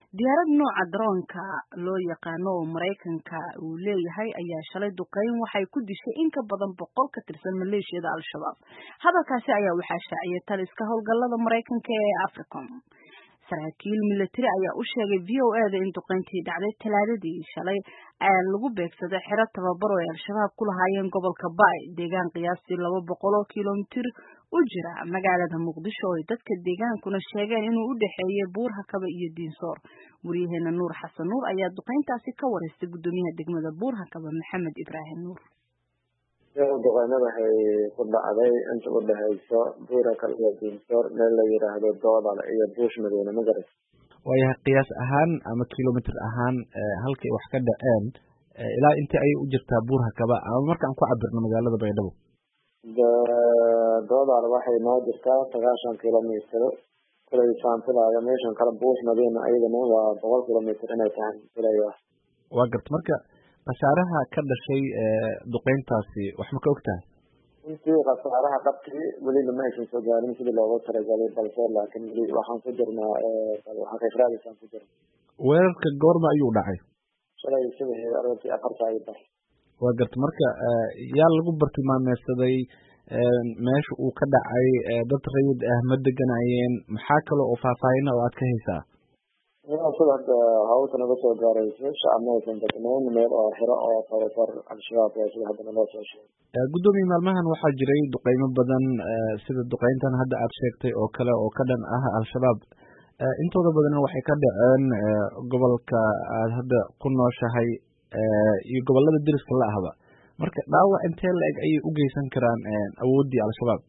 diyaarad nooca droonka loo yaqaano oo Mareykanka uu leeyahay ayaa shalay duqeyn waxay ku dishay in ka badan 100 ka tirsan maleeshiyada Al-Shabaab. Hadalkaasi ayaa waxaa shaaciyay taliska howlgallada Mareykanka ee Africom. Saraakiil military ayaa u sheegay VOA in duqeyntii dhacday Talaadadii shalay lagu beegsaday xero tababar oo Al-Shabaab ku lahaayeen gobolka Bay, deegaan qiyaastii 200 kiiloomitir u jira magaalada Muqdisho oo dadka deegaankuna sheegeen inuu u dhaxeeyay Buur Hakaba iyo Diinsoor. Wariyaheena Nuur Xasan Nuur ayaa duqeyntaasi ka wareystay gudoomiyaha degmada Buur Hakaba Maxamed Ibraahim Nuur. duqeynada waxay ku dhacday inta u dhaxayso Buur Hakaba iyo Diinsoor meel la yiraahdo Doodal iyo Buush Madiina Magaris. Waa qiyaas ahaan ama kiiloomitir ahaan halkay wax ka dhaceen ilaa inta ay u jirtaa Buur Hakaba ama markaan ku cabirno magaalada Baydhabo. Doodal waxay noo jirtaa 9 kiiloomitir kulay saantilaaga meeshan kala Buush Madiina ayadana waa 100 kiiloomitir inay tahay kulaya. Waa garta marka qasaaraha ka dhashay duqeyntaasi wax ma ka ogtahay? intii qasaaraha qabtay wali lama aysan soo gaarin sidii loogu talagalay balse laakiin wali waxaan ku jirnaa waxa ka raadaysan ku jirnaa. Weerarka goorma ayuu dhacay? shalay sidii arrintii afartaayda. Waa garta marka yaa lagu bartilmaameedsaday meesha uu ka dhacay dad rayid ah ma deganayeen maxaa kale oo faahfaahin oo aad ka haysaa? sida hawsha naga soo gaarayso shacabka deegaanka meel oo xiro oo tababar Al-Shabaab ay sida hadda loo soo sheegay. Gudoomiye maalmahan waxaa jiray duqeymo badan sida duqeyntan hadda aad sheegtay oo kale oo ka dhan ah Al-Shabaab. Intooda badan waxay ka dhaceen gobolka aad hadda ku nooshahay iyo gobolada deriska la ahba. Marka dhaawac intee la eg ay u geysan karaan awoodii Al-Shabaab?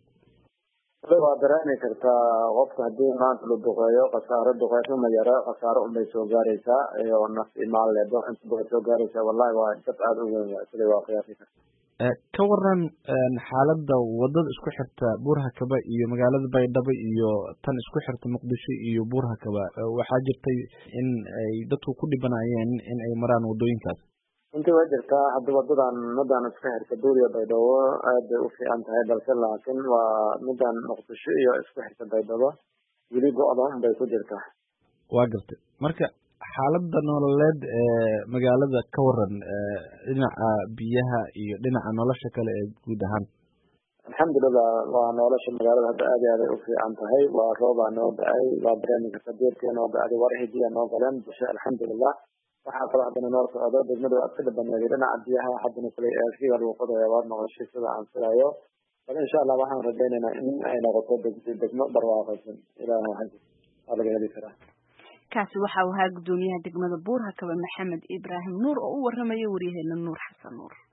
waa dareemi kartaa qofka haddii maanta la duqeeyo qasaaro duqeysmo ma yara qasaaro unbay soo gaaraysaa iyo naf imaan leedo inta badan soo gaaraysaa wallahi waa dad aad u weyn sida waa qiyaasi kartaa. Ka waran xaaladda wadada isku xirta Buur Hakaba iyo magaalada Baydhabo iyo tan isku xirta Muqdisho iyo Buur Hakaba waxaa jirtay in ay dadku ku dhibanayeen in ay maraan wadooyinkaas. inta waa jirtaa hadda wadadan madan isku xirta Buur iyo Baydhabo aad u fiican tahay balse laakiin waa madan Muqdisho iyo isku xirta Baydhabo weli go'doon bay ku jirtaa. Waa gartay marka xaaladda nololeed magaalada ka waran dhinaca biyaha iyo dhinaca nolosha kale ee guud ahaan. alxamdulillah waa nolosha magaalada hadda aad iyo aad u fiican tahay waa roob noo da'ay waa barnaamijka sadeedkeena oo da'ay warhidiya noo galeen bisha alxamdulillah. waxaa kala hadana noo socdo degmada waa ka dhabanayay dhinaca biyaha haddana kale ee lagu qodayo waa nolosha sida aan filayo bal insha Allah waxaan rajaynaynaa in ay noqoto degmo barwaaqaysan ilaahay waxaa laga heli karaa. kaasi waxa uu ahaa gudoomiyaha degmada Buur Hakaba Maxamed Ibraahim Nuur oo u waramayay wariyaheena Nuur Xasan Nuur.